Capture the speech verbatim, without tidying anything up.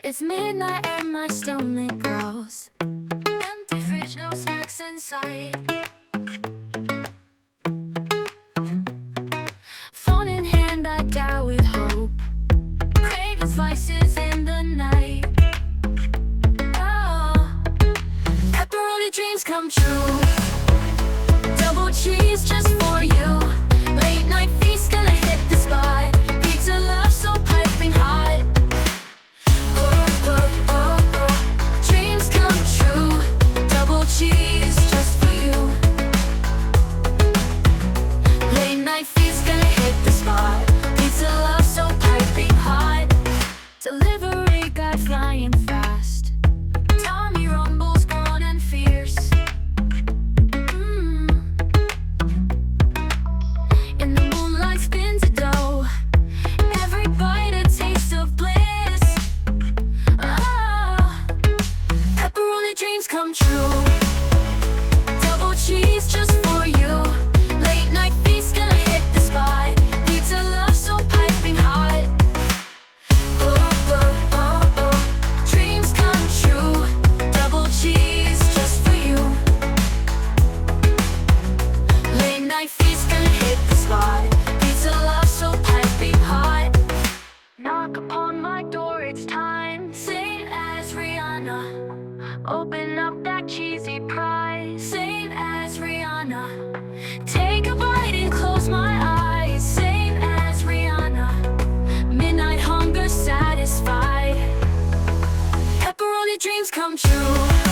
It's midnight and my stomach growls. Empty fridge, no snacks inside. Phone in hand, I die with hope. Craving slices in the night. Oh, pepperoni dreams come true. Double cheese just for you. Late night feast, gonna hit the spot. Pizza love so piping hot. Oh, oh, oh, oh. Dreams come true. Double cheese just for you. Late night feast, gonna hit the spot. Pizza love so piping hot. Delivery guy flying fast. Tommy rumbles gone and fierce. Mm. In the moonlight spins a dough. Every bite a taste of bliss. Oh, pepperoni dreams come true. Double cheese just for you. Late night feast, gonna hit the spot. Pizza love so piping hot. Oh, oh, oh, oh. Dreams come true. Double cheese just for you. Late night feast, gonna hit the spot. Pizza love so piping hot. Knock upon my door, it's time. Same as Rihanna. Open up that cheesy pie. Same as Rihanna. Take a bite and close my eyes. Same as Rihanna. Midnight hunger satisfied. Pepperoni dreams come true.